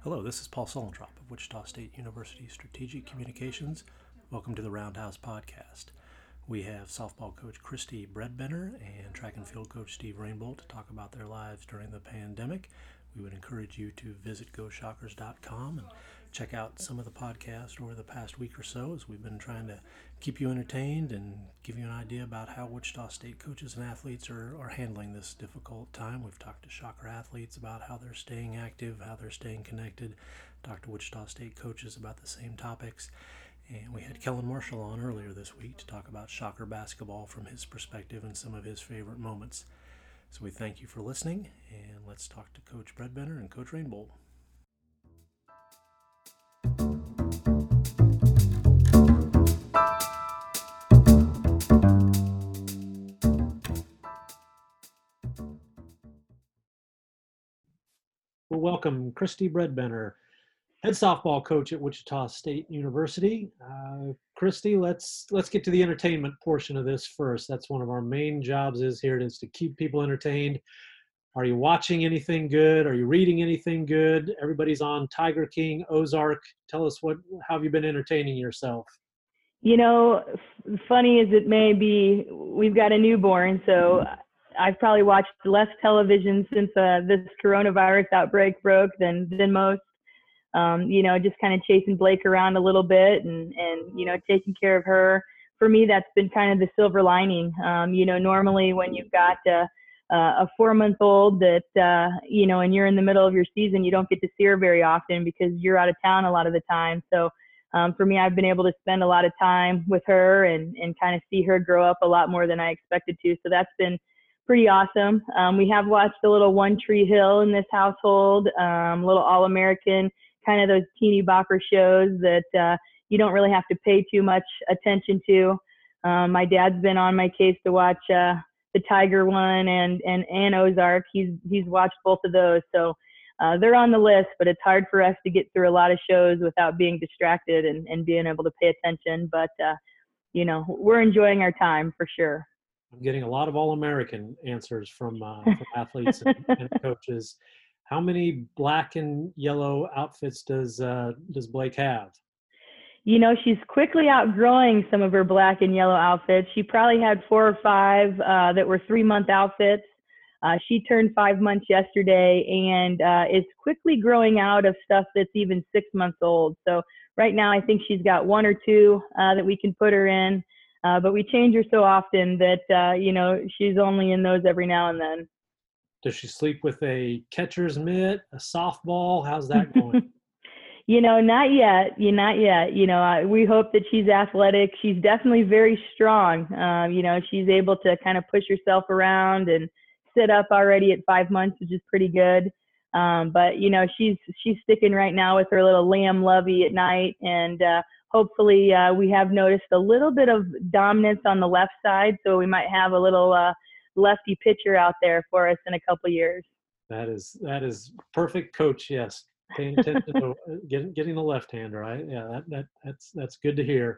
Hello, this is Paul Sulentrop of Wichita State University Strategic Communications. Welcome to the Roundhouse Podcast. We have softball coach Christy Bredbender and track and field coach Steve Rainbolt to talk about their lives during the pandemic. We would encourage you to visit GoShockers.com and check out some of the podcasts over the past week or so, as we've been trying to keep you entertained and give you an idea about how Wichita State coaches and athletes are handling this difficult time. We've talked to Shocker athletes about how they're staying active, how they're staying connected, talked to Wichita State coaches about the same topics. And we had Kellen Marshall on earlier this week to talk about Shocker basketball from his perspective and some of his favorite moments. So we thank you for listening, and let's talk to Coach Bredbender and Coach Rainbolt. Well, welcome Christy Bredbender, head softball coach at Wichita State University. Christy, let's get to the entertainment portion of this first. That's one of our main jobs is to keep people entertained. Are you watching anything good? Are you reading anything good? Everybody's on Tiger King, Ozark. Tell us how have you been entertaining yourself? You know, funny as it may be, we've got a newborn, so I've probably watched less television since this coronavirus outbreak broke than most. Just kind of chasing Blake around a little bit and taking care of her. For me, that's been kind of the silver lining. Normally when you've got a 4-month-old that, and you're in the middle of your season, you don't get to see her very often because you're out of town a lot of the time. So for me, I've been able to spend a lot of time with her and kind of see her grow up a lot more than I expected to. So that's been pretty awesome. We have watched a little One Tree Hill in this household, little All-American, kind of those teeny bopper shows that you don't really have to pay too much attention to. My dad's been on my case to watch the Tiger one and Ozark. He's watched both of those. So they're on the list, but it's hard for us to get through a lot of shows without being distracted and being able to pay attention. But, we're enjoying our time for sure. I'm getting a lot of All-American answers from athletes and coaches. How many black and yellow outfits does Blake have? She's quickly outgrowing some of her black and yellow outfits. She probably had 4 or 5 that were 3-month outfits. She turned 5 months yesterday and is quickly growing out of stuff that's even 6 months old. So right now I think she's got 1 or 2 that we can put her in. But we change her so often that, she's only in those every now and then. Does she sleep with a catcher's mitt, a softball? How's that going? Not yet. Not yet. We hope that she's athletic. She's definitely very strong. She's able to kind of push herself around and sit up already at 5 months, which is pretty good. But she's sticking right now with her little lamb lovey at night. And hopefully we have noticed a little bit of dominance on the left side. So we might have a little lefty pitcher out there for us in a couple years. That is perfect, coach. Yes. Paying attention to getting the left hand right. Yeah, that's good to hear.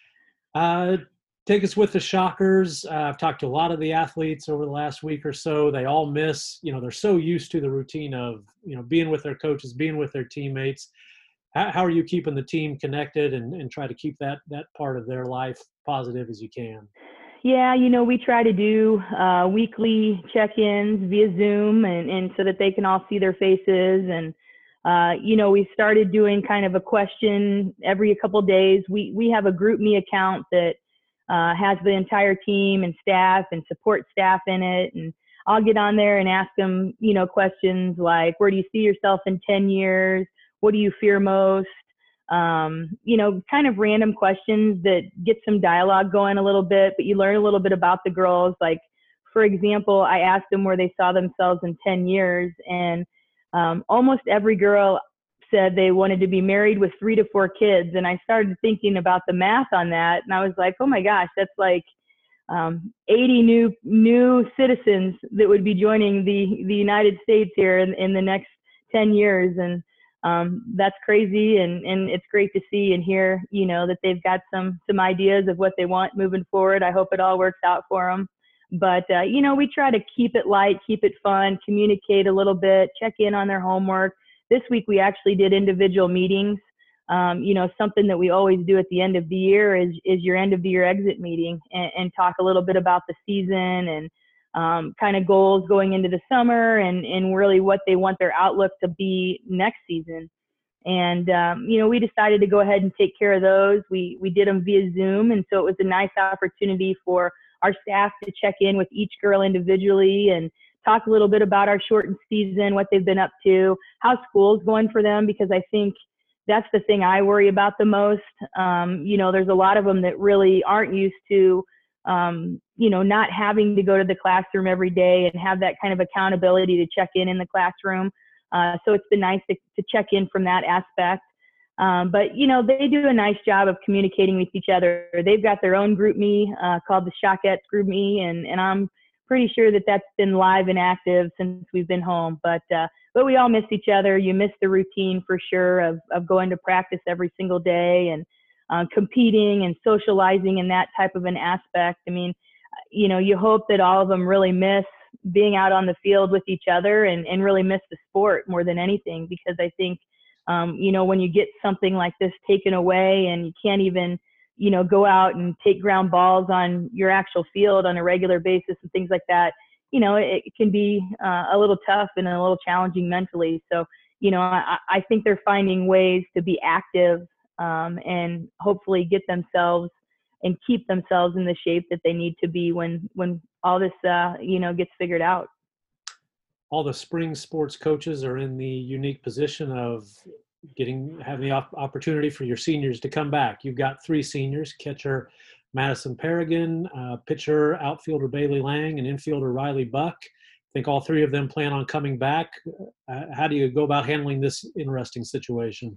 Take us with the Shockers. I've talked to a lot of the athletes over the last week or so. They all miss, they're so used to the routine of, being with their coaches, being with their teammates. How are you keeping the team connected and try to keep that part of their life positive as you can? Yeah, we try to do weekly check-ins via Zoom and so that they can all see their faces. And we started doing kind of a question every couple of days. We have a GroupMe account that has the entire team and staff and support staff in it. And I'll get on there and ask them, questions like, where do you see yourself in 10 years? What do you fear most? Kind of random questions that get some dialogue going a little bit, but you learn a little bit about the girls. Like, for example, I asked them where they saw themselves in 10 years. And almost every girl said they wanted to be married with 3 to 4 kids. And I started thinking about the math on that. And I was like, oh my gosh, that's like 80 new citizens that would be joining the United States here in the next 10 years. And that's crazy. And it's great to see and hear, that they've got some ideas of what they want moving forward. I hope it all works out for them. But, we try to keep it light, keep it fun, communicate a little bit, check in on their homework, this week we actually did individual meetings. Something that we always do at the end of the year is your end of the year exit meeting, and talk a little bit about the season and kind of goals going into the summer, and really what they want their outlook to be next season. And, we decided to go ahead and take care of those. We did them via Zoom. And so it was a nice opportunity for our staff to check in with each girl individually and talk a little bit about our shortened season, what they've been up to, how school's going for them, because I think that's the thing I worry about the most. There's a lot of them that really aren't used to, not having to go to the classroom every day and have that kind of accountability to check in the classroom. So it's been nice to check in from that aspect. But they do a nice job of communicating with each other. They've got their own group me called the Shockettes Group Me, and I'm pretty sure that that's been live and active since we've been home. But we all miss each other. You miss the routine for sure of going to practice every single day and competing and socializing in that type of an aspect. I mean, you hope that all of them really miss being out on the field with each other and really miss the sport more than anything, because I think, when you get something like this taken away and you can't even, go out and take ground balls on your actual field on a regular basis and things like that, it can be a little tough and a little challenging mentally. So, I think they're finding ways to be active and hopefully get themselves and keep themselves in the shape that they need to be when all this, gets figured out. All the spring sports coaches are in the unique position of having the opportunity for your seniors to come back. You've got 3 seniors: catcher Madison Paragon, pitcher outfielder Bailey Lang, and infielder Riley Buck. I think all 3 of them plan on coming back. How do you go about handling this interesting situation?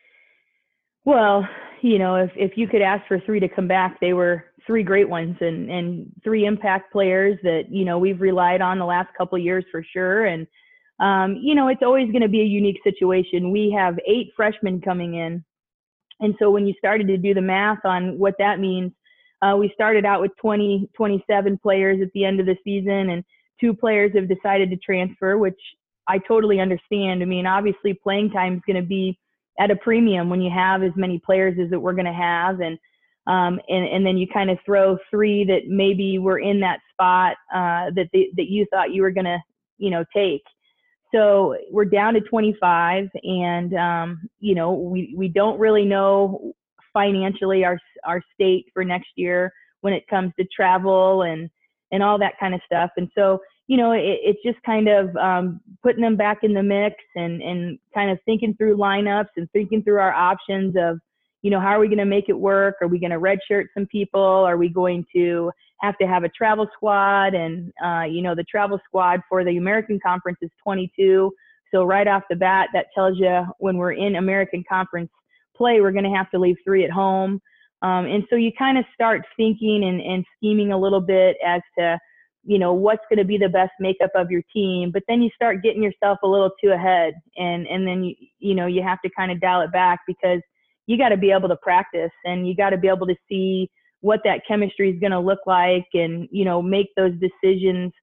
Well, if you could ask for 3 to come back, they were 3 great ones and 3 impact players that, we've relied on the last couple of years for sure. And, it's always going to be a unique situation. We have 8 freshmen coming in. And so when you started to do the math on what that means, we started out with 27 players at the end of the season, and 2 players have decided to transfer, which I totally understand. I mean, obviously playing time is going to be at a premium when you have as many players as that we're going to have. And then you kind of throw 3 that maybe were in that spot that you thought you were going to, take. So we're down to 25, and, we don't really know financially our state for next year when it comes to travel and all that kind of stuff. And so, it's just kind of putting them back in the mix and kind of thinking through lineups and thinking through our options of, how are we going to make it work? Are we going to redshirt some people? Are we going to have a travel squad? And, the travel squad for the American Conference is 22. So right off the bat, that tells you when we're in American Conference play, we're going to have to leave 3 at home. And so you kind of start thinking and scheming a little bit as to, what's going to be the best makeup of your team. But then you start getting yourself a little too ahead, and then you have to kind of dial it back, because you got to be able to practice and you got to be able to see what that chemistry is going to look like, and make those decisions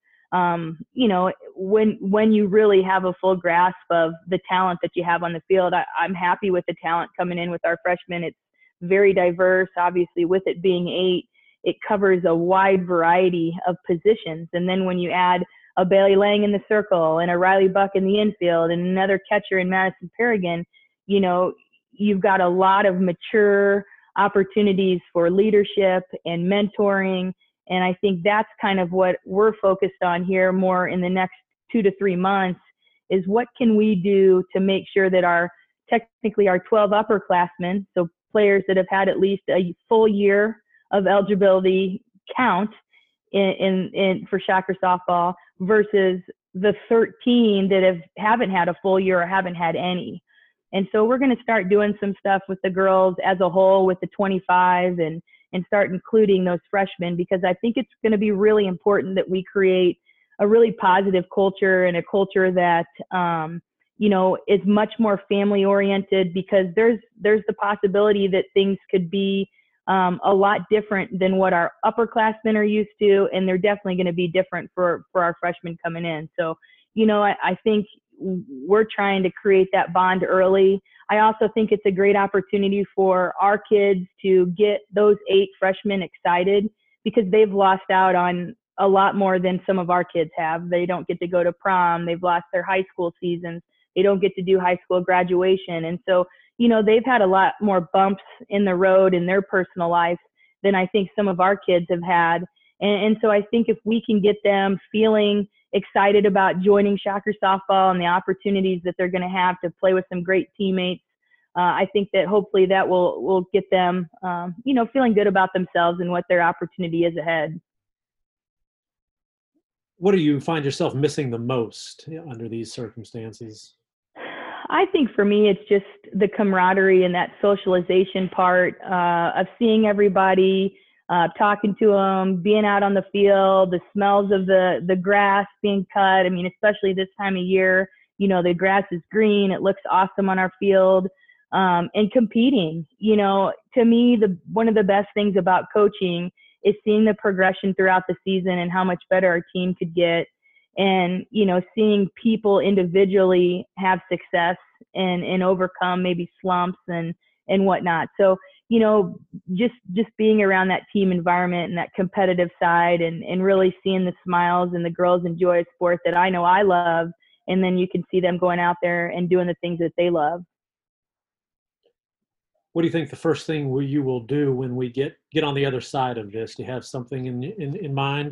when you really have a full grasp of the talent that you have on the field. I'm happy with the talent coming in with our freshmen. It's very diverse. Obviously, with it being 8, it covers a wide variety of positions. And then when you add a Bailey Lang in the circle and a Riley Buck in the infield and another catcher in Madison Paragon, you've got a lot of mature opportunities for leadership and mentoring. And I think that's kind of what we're focused on here more in the next 2 to 3 months, is what can we do to make sure that technically our 12 upperclassmen, so players that have had at least a full year of eligibility count for Shocker softball, versus the 13 that haven't had a full year or haven't had any. And so we're going to start doing some stuff with the girls as a whole with the 25 and start including those freshmen, because I think it's going to be really important that we create a really positive culture, and a culture that, is much more family oriented, because there's the possibility that things could be a lot different than what our upperclassmen are used to. And they're definitely going to be different for our freshmen coming in. So, I think we're trying to create that bond early. I also think it's a great opportunity for our kids to get those 8 freshmen excited, because they've lost out on a lot more than some of our kids have. They don't get to go to prom. They've lost their high school seasons. They don't get to do high school graduation. And so, they've had a lot more bumps in the road in their personal life than I think some of our kids have had. And so I think if we can get them feeling excited about joining Shocker softball and the opportunities that they're going to have to play with some great teammates, I think that hopefully that will get them, feeling good about themselves and what their opportunity is ahead. What do you find yourself missing the most under these circumstances? I think for me, it's just the camaraderie and that socialization part of seeing everybody, talking to them, being out on the field, the smells of the grass being cut. I mean, especially this time of year, the grass is green. It looks awesome on our field. And competing, to me, one of the best things about coaching is seeing the progression throughout the season and how much better our team could get. And, seeing people individually have success and overcome maybe slumps and whatnot. So, just being around that team environment and that competitive side and really seeing the smiles and the girls enjoy a sport that I know I love. And then you can see them going out there and doing the things that they love. What do you think the first thing you will do when we get on the other side of this? Do you have something in mind?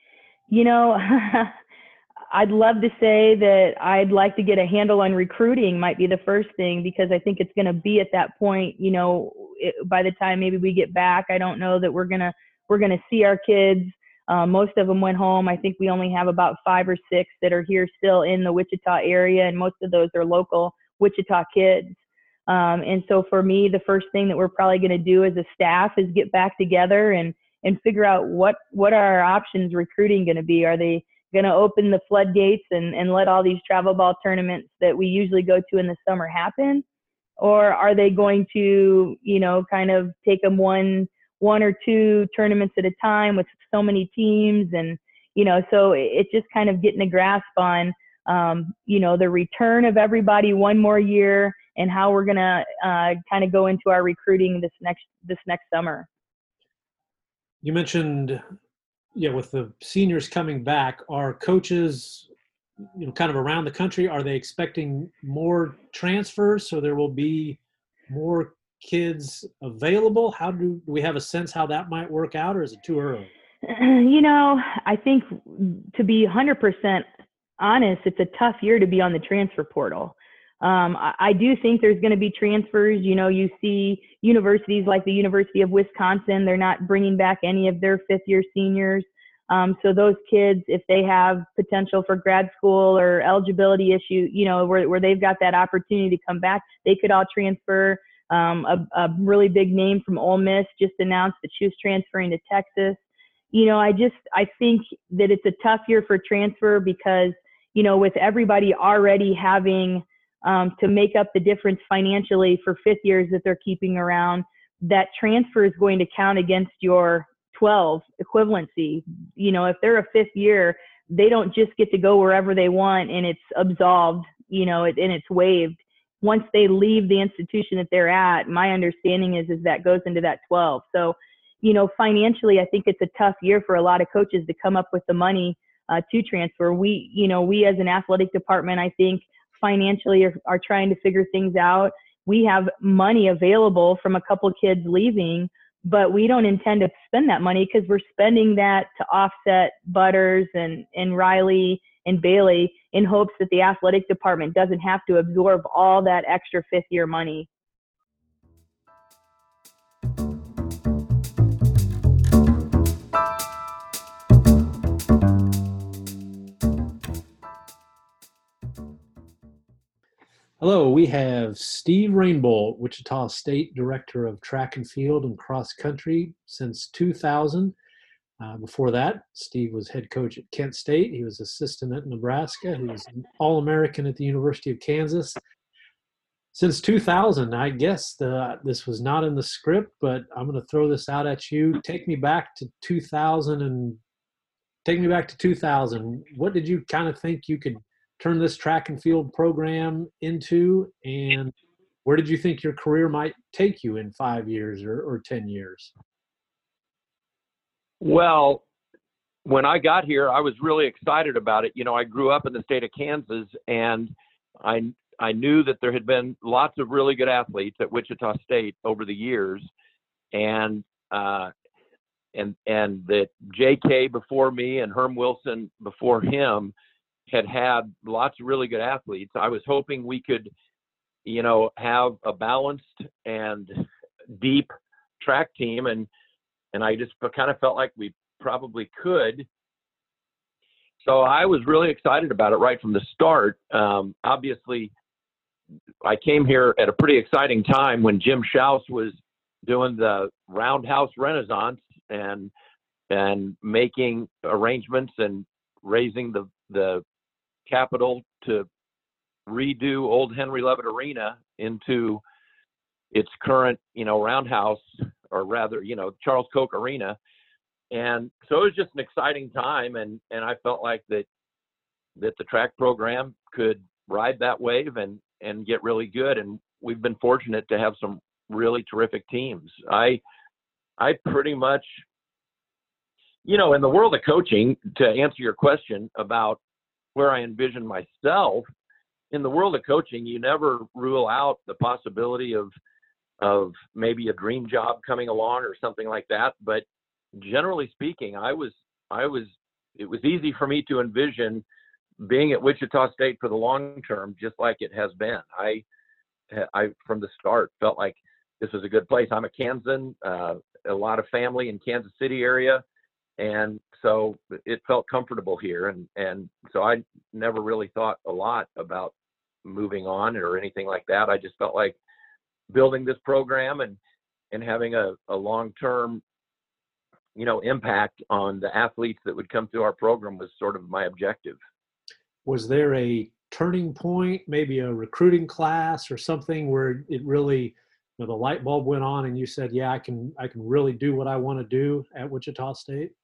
I'd love to say that I'd like to get a handle on recruiting might be the first thing, because I think it's going to be at that point, by the time maybe we get back. I don't know that we're going to see our kids. Most of them went home. I think we only have about 5 or 6 that are here still in the Wichita area, and most of those are local Wichita kids. And so for me, the first thing that we're probably going to do as a staff is get back together and figure out what are our options recruiting going to be. Are they going to open the floodgates and let all these travel ball tournaments that we usually go to in the summer happen? Or are they going to, kind of take them one or 2 tournaments at a time with so many teams? And, so it's just kind of getting a grasp on, the return of everybody one more year and how we're going to kind of go into our recruiting this next summer. You mentioned, with the seniors coming back, are coaches, kind of around the country, are they expecting more transfers so there will be more kids available? How do we have a sense how that might work out, or is it too early? I think, to be 100% honest, it's a tough year to be on the transfer portal. I do think there's going to be transfers. You see universities like the University of Wisconsin, they're not bringing back any of their 5th-year seniors. So those kids, if they have potential for grad school or eligibility issue, where they've got that opportunity to come back, they could all transfer. A really big name from Ole Miss just announced that she was transferring to Texas. I think that it's a tough year for transfer because, with everybody already having to make up the difference financially for 5th years that they're keeping around, that transfer is going to count against your 12 equivalency. If they're a 5th year, they don't just get to go wherever they want and it's absolved, and it's waived. Once they leave the institution that they're at, my understanding is that goes into that 12. So, financially, I think it's a tough year for a lot of coaches to come up with the money to transfer. We as an athletic department, I think, financially are trying to figure things out. We have money available from a couple of kids leaving, but we don't intend to spend that money because we're spending that to offset Butters and Riley and Bailey in hopes that the athletic department doesn't have to absorb all that extra 5th-year money. Hello, we have Steve Rainbolt, Wichita State Director of Track and Field and Cross Country since 2000. Before that, Steve was head coach at Kent State. He was assistant at Nebraska. He was an All-American at the University of Kansas. Since 2000, I guess this was not in the script, but I'm going to throw this out at you. Take me back to 2000. What did you kind of think you could turn this track and field program into, and where did you think your career might take you in 5 years or 10 years? Well, when I got here, I was really excited about it. You know, I grew up in the state of Kansas, and I knew that there had been lots of really good athletes at Wichita State over the years, and that J.K. before me and Herm Wilson before him had lots of really good athletes. I was hoping we could, you know, have a balanced and deep track team, and I just kind of felt like we probably could. So I was really excited about it right from the start. Obviously, I came here at a pretty exciting time when Jim Schaus was doing the Roundhouse Renaissance and making arrangements and raising the capital to redo old Henry Levitt Arena into its current, you know, Roundhouse, or rather, you know, Charles Koch Arena. And so it was just an exciting time, and I felt like that the track program could ride that wave and get really good. And we've been fortunate to have some really terrific teams. I pretty much, you know, in the world of coaching, to answer your question about where I envision myself, in the world of coaching, you never rule out the possibility of maybe a dream job coming along or something like that. But generally speaking, it was easy for me to envision being at Wichita State for the long term, just like it has been. I from the start felt like this was a good place. I'm a Kansan, a lot of family in Kansas City area, and so it felt comfortable here. And so I never really thought a lot about moving on or anything like that. I just felt like building this program and having a long-term, you know, impact on the athletes that would come through our program was sort of my objective. Was there a turning point, maybe a recruiting class or something where it really, you know, the light bulb went on and you said, yeah, I can really do what I want to do at Wichita State?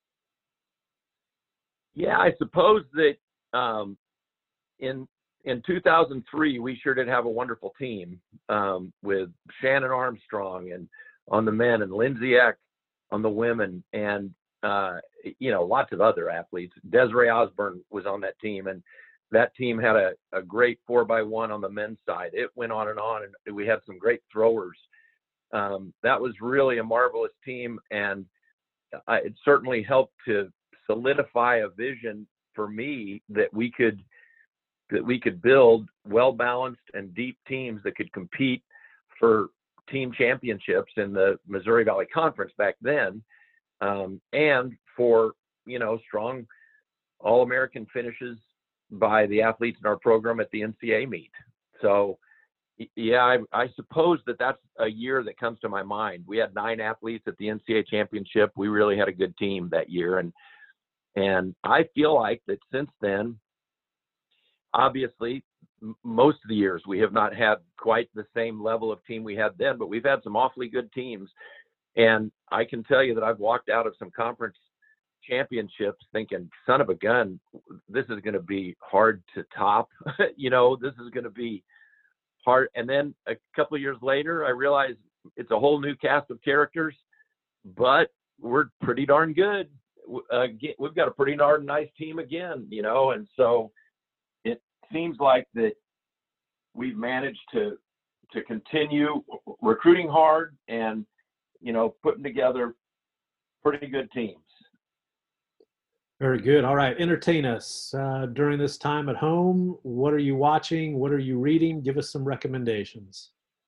Yeah, I suppose that in 2003, we sure did have a wonderful team with Shannon Armstrong and on the men, and Lindsay Eck on the women, and you know, lots of other athletes. Desiree Osborne was on that team, and that team had a great 4x1 on the men's side. It went on, and we had some great throwers. That was really a marvelous team, and it certainly helped to solidify a vision for me that we could build well-balanced and deep teams that could compete for team championships in the Missouri Valley Conference back then, and for, you know, strong All-American finishes by the athletes in our program at the NCAA meet. So, yeah, I suppose that's a year that comes to my mind. We had 9 athletes at the NCAA championship. We really had a good team that year, and I feel like that since then, obviously, most of the years we have not had quite the same level of team we had then, but we've had some awfully good teams. And I can tell you that I've walked out of some conference championships thinking, son of a gun, this is going to be hard to top. You know, this is going to be hard. And then a couple of years later, I realized it's a whole new cast of characters, but we're pretty darn good. We've got a pretty darn nice team again, you know, and so it seems like that we've managed to continue recruiting hard and, you know, putting together pretty good teams. Very good. All right. Entertain us during this time at home. What are you watching? What are you reading? Give us some recommendations.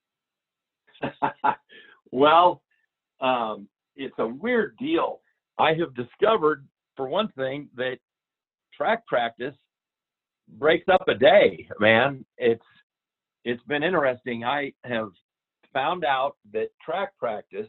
Well, it's a weird deal. I have discovered, for one thing, that track practice breaks up a day, man. It's been interesting. I have found out that track practice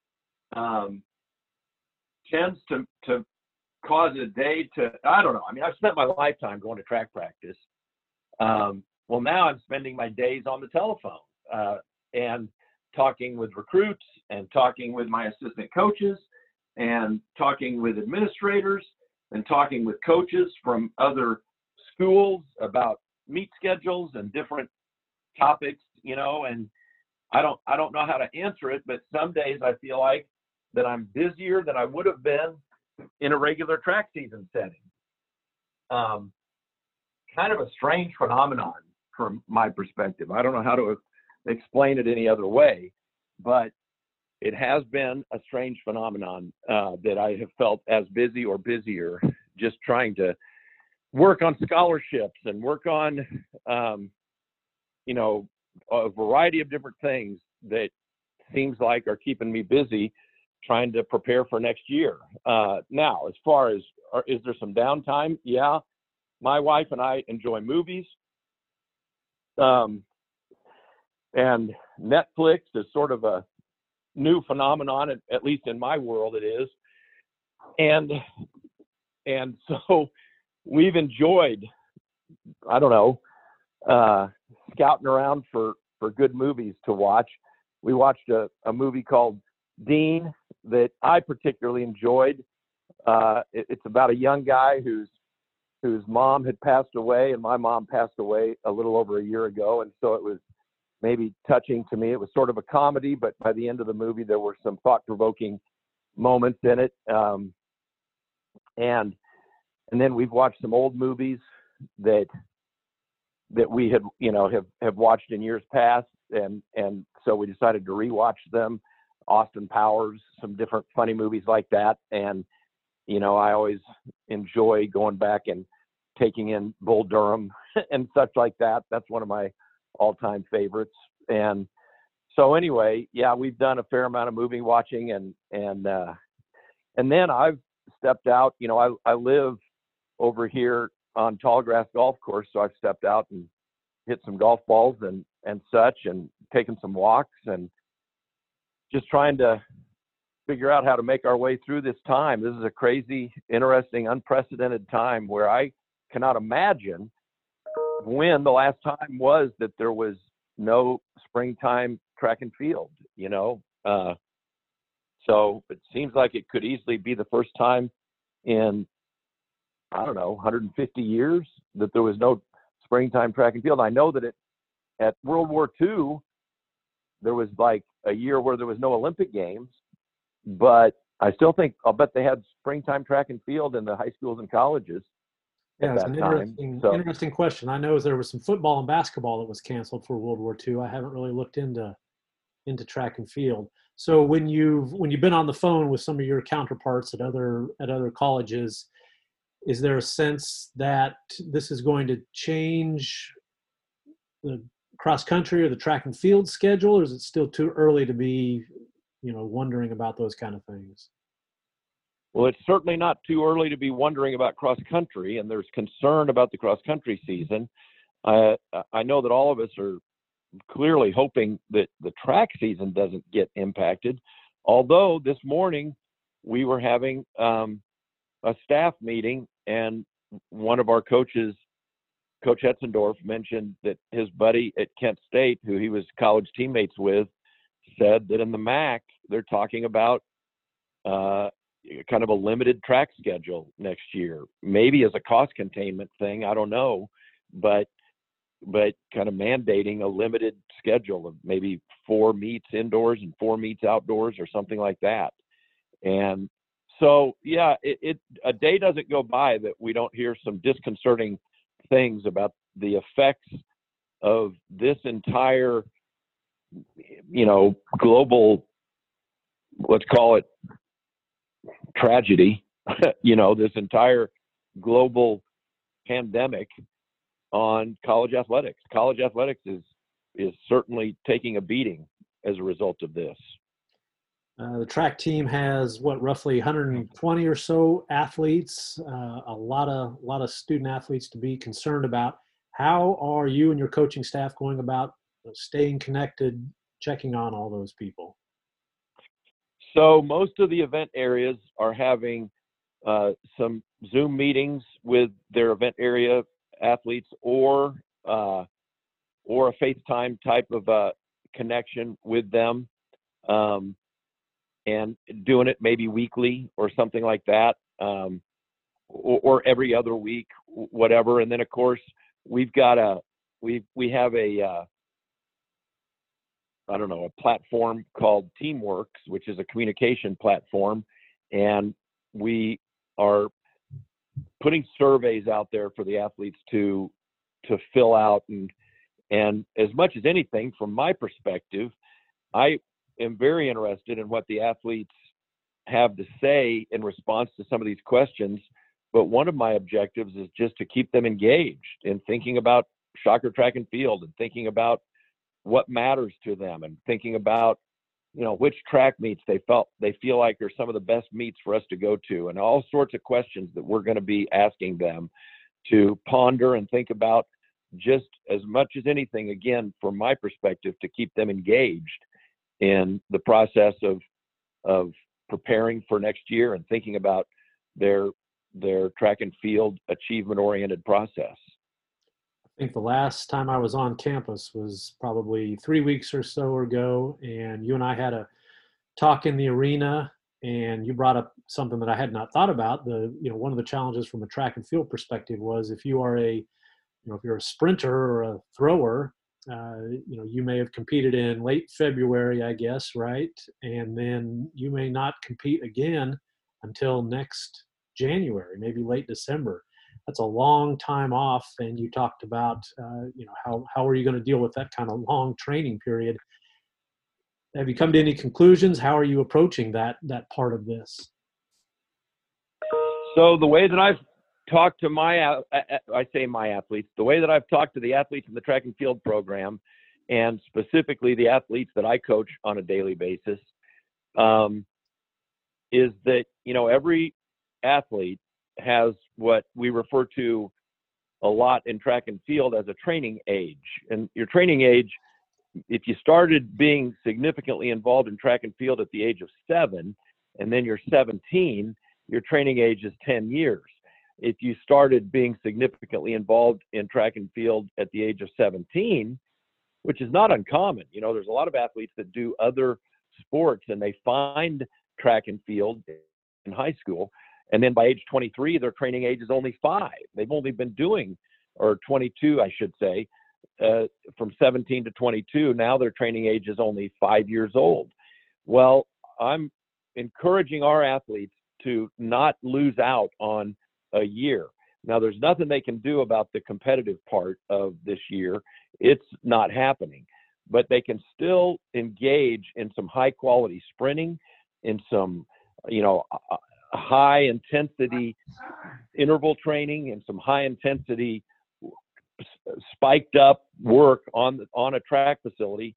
tends to cause a day to, I don't know. I mean, I've spent my lifetime going to track practice. Well, now I'm spending my days on the telephone and talking with recruits and talking with my assistant coaches and talking with administrators and talking with coaches from other schools about meet schedules and different topics, and I don't know how to answer it, but some days I feel like that I'm busier than I would have been in a regular track season setting. Kind of a strange phenomenon from my perspective. I don't know how to explain it any other way, but it has been a strange phenomenon that I have felt as busy or busier, just trying to work on scholarships and work on, a variety of different things that seems like are keeping me busy trying to prepare for next year. Now, as far as, is there some downtime? Yeah. My wife and I enjoy movies. And Netflix is sort of a new phenomenon, at least in my world it is. And so we've enjoyed, scouting around for good movies to watch. We watched a movie called Dean that I particularly enjoyed. It's about a young guy whose mom had passed away, and my mom passed away a little over a year ago. And so it was maybe touching to me. It was sort of a comedy, but by the end of the movie, there were some thought-provoking moments in it. And then we've watched some old movies that we had, have watched in years past. And so we decided to rewatch them. Austin Powers, some different funny movies like that. And, I always enjoy going back and taking in Bull Durham and such like that. That's one of my all-time favorites. And so anyway, yeah, we've done a fair amount of movie watching, and then I've stepped out. I live over here on Tallgrass Golf Course, so I've stepped out and hit some golf balls and such, and taken some walks, and just trying to figure out how to make our way through this time. This is a crazy, interesting, unprecedented time where I cannot imagine when the last time was that there was no springtime track and field, so it seems like it could easily be the first time in, 150 years that there was no springtime track and field. I know that at World War II, there was like a year where there was no Olympic Games, but I'll bet they had springtime track and field in the high schools and colleges. Yeah, it's an interesting question. I know there was some football and basketball that was canceled for World War II. I haven't really looked into track and field. So when you've been on the phone with some of your counterparts at other colleges, is there a sense that this is going to change the cross country or the track and field schedule, or is it still too early to be, wondering about those kind of things? Well, it's certainly not too early to be wondering about cross country, and there's concern about the cross country season. I know that all of us are clearly hoping that the track season doesn't get impacted. Although this morning we were having a staff meeting, and one of our coaches, Coach Etzendorf, mentioned that his buddy at Kent State, who he was college teammates with, said that in the MAC they're talking about kind of a limited track schedule next year, maybe as a cost containment thing. I don't know, but kind of mandating a limited schedule of maybe 4 meets indoors and 4 meets outdoors or something like that. And so, yeah, a day doesn't go by that we don't hear some disconcerting things about the effects of this entire, global, let's call it tragedy, this entire global pandemic on college athletics. College athletics is certainly taking a beating as a result of this. The track team has roughly 120 or so athletes, a lot of student athletes to be concerned about. How are you and your coaching staff going about staying connected, checking on all those people? So most of the event areas are having some Zoom meetings with their event area athletes, or a FaceTime type of connection with them, and doing it maybe weekly or something like that. or every other week, whatever. And then of course we have a I don't know, a platform called Teamworks, which is a communication platform, and we are putting surveys out there for the athletes to fill out, and as much as anything, from my perspective, I am very interested in what the athletes have to say in response to some of these questions. But one of my objectives is just to keep them engaged in thinking about Shocker Track and Field, and thinking about what matters to them, and thinking about, you know, which track meets they feel like are some of the best meets for us to go to, and all sorts of questions that we're going to be asking them to ponder and think about, just as much as anything, again, from my perspective, to keep them engaged in the process of preparing for next year and thinking about their track and field achievement-oriented process. I think the last time I was on campus was probably 3 weeks or so ago, and you and I had a talk in the arena, and you brought up something that I had not thought about. One of the challenges from a track and field perspective was, if you are if you're a sprinter or a thrower, you may have competed in late February, I guess, right? And then you may not compete again until next January, maybe late December. That's a long time off. And you talked about, how are you going to deal with that kind of long training period? Have you come to any conclusions? How are you approaching that part of this? So the way that I've talked to my athletes, the way that I've talked to the athletes in the track and field program, and specifically the athletes that I coach on a daily basis, is that, every athlete has what we refer to a lot in track and field as a training age. And your training age, if you started being significantly involved in track and field at the age of 7, and then you're 17, your training age is 10 years. If you started being significantly involved in track and field at the age of 17, which is not uncommon, there's a lot of athletes that do other sports and they find track and field in high school, and then by age 23, their training age is only 5. They've only been doing, or 22, I should say, from 17 to 22. Now their training age is only 5 years old. Well, I'm encouraging our athletes to not lose out on a year. Now, there's nothing they can do about the competitive part of this year. It's not happening, but they can still engage in some high quality sprinting, in some, high intensity interval training, and some high intensity spiked up work on a track facility.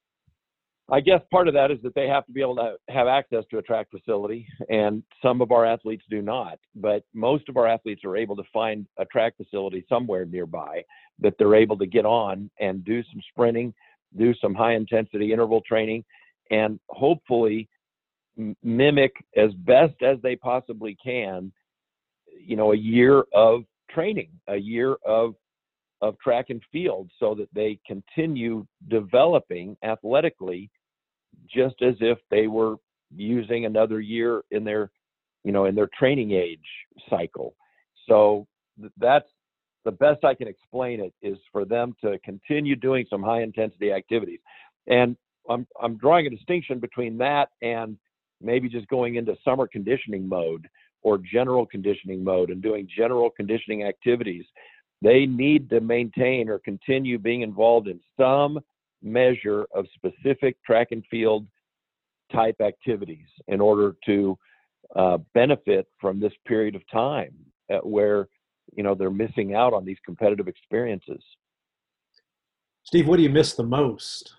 I guess part of that is that they have to be able to have access to a track facility, and some of our athletes do not. But most of our athletes are able to find a track facility somewhere nearby that they're able to get on and do some sprinting, do some high-intensity interval training, and hopefully mimic as best as they possibly can, a year of training, a year of track and field, so that they continue developing athletically just as if they were using another year in their training age cycle. So that's the best I can explain it, is for them to continue doing some high intensity activities. And I'm drawing a distinction between that and maybe just going into summer conditioning mode or general conditioning mode and doing general conditioning activities. They need to maintain or continue being involved in some measure of specific track and field type activities in order to benefit from this period of time where they're missing out on these competitive experiences. Steve, what do you miss the most?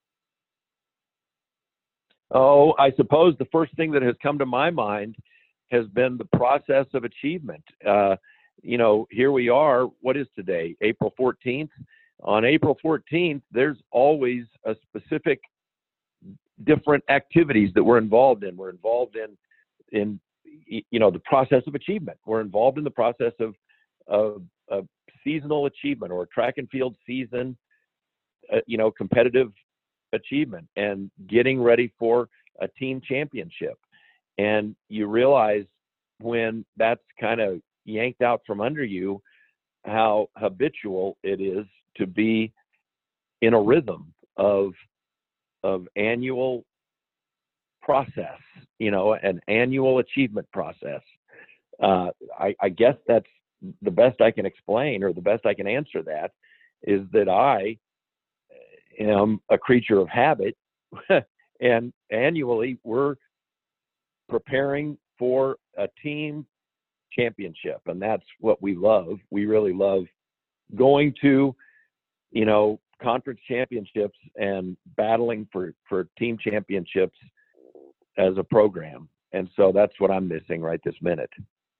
Oh, I suppose the first thing that has come to my mind has been the process of achievement. Here we are, what is today, April 14th? On April 14th, there's always a specific different activities that we're involved in. We're involved in the process of achievement. We're involved in the process of seasonal achievement, or track and field season, competitive achievement, and getting ready for a team championship. And you realize when that's kind of, yanked out from under you, how habitual it is to be in a rhythm of annual process, an annual achievement process. I guess that's the best I can explain, or the best I can answer that, is that I am a creature of habit, and annually we're preparing for a team championship, and that's what we love. We really love going to, conference championships and battling for team championships as a program. And so that's what I'm missing right this minute.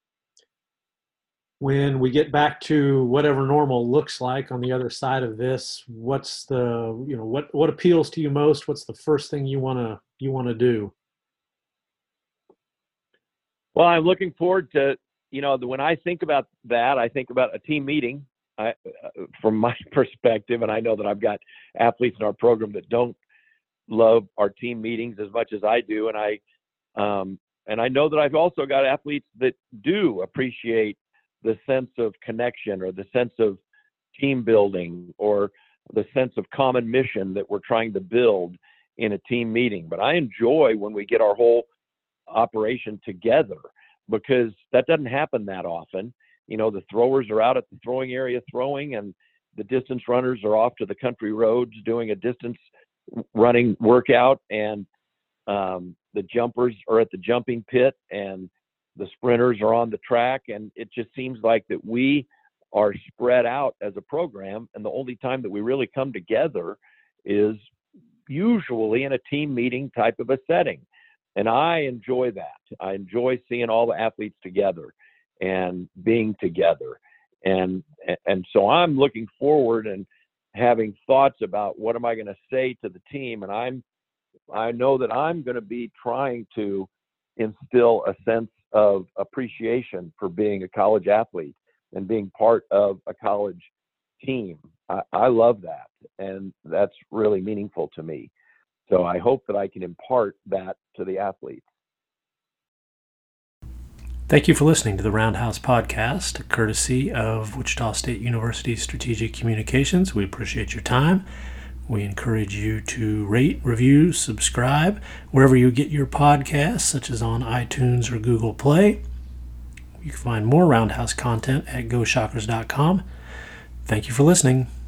When we get back to whatever normal looks like on the other side of this, what's the, what appeals to you most? What's the first thing you want to do? Well, I'm looking forward to, when I think about that, I think about a team meeting. From my perspective, and I know that I've got athletes in our program that don't love our team meetings as much as I do, and I know that I've also got athletes that do appreciate the sense of connection, or the sense of team building, or the sense of common mission that we're trying to build in a team meeting. But I enjoy when we get our whole operation together, because that doesn't happen that often. The throwers are out at the throwing area throwing, and the distance runners are off to the country roads doing a distance running workout, and the jumpers are at the jumping pit, and the sprinters are on the track. And it just seems like that we are spread out as a program, and the only time that we really come together is usually in a team meeting type of a setting. And I enjoy that. I enjoy seeing all the athletes together and being together. And so I'm looking forward and having thoughts about what am I going to say to the team. And I know that I'm going to be trying to instill a sense of appreciation for being a college athlete and being part of a college team. I love that, and that's really meaningful to me. So I hope that I can impart that to the athletes. Thank you for listening to the Roundhouse Podcast, courtesy of Wichita State University Strategic Communications. We appreciate your time. We encourage you to rate, review, subscribe wherever you get your podcasts, such as on iTunes or Google Play. You can find more Roundhouse content at GoShockers.com. Thank you for listening.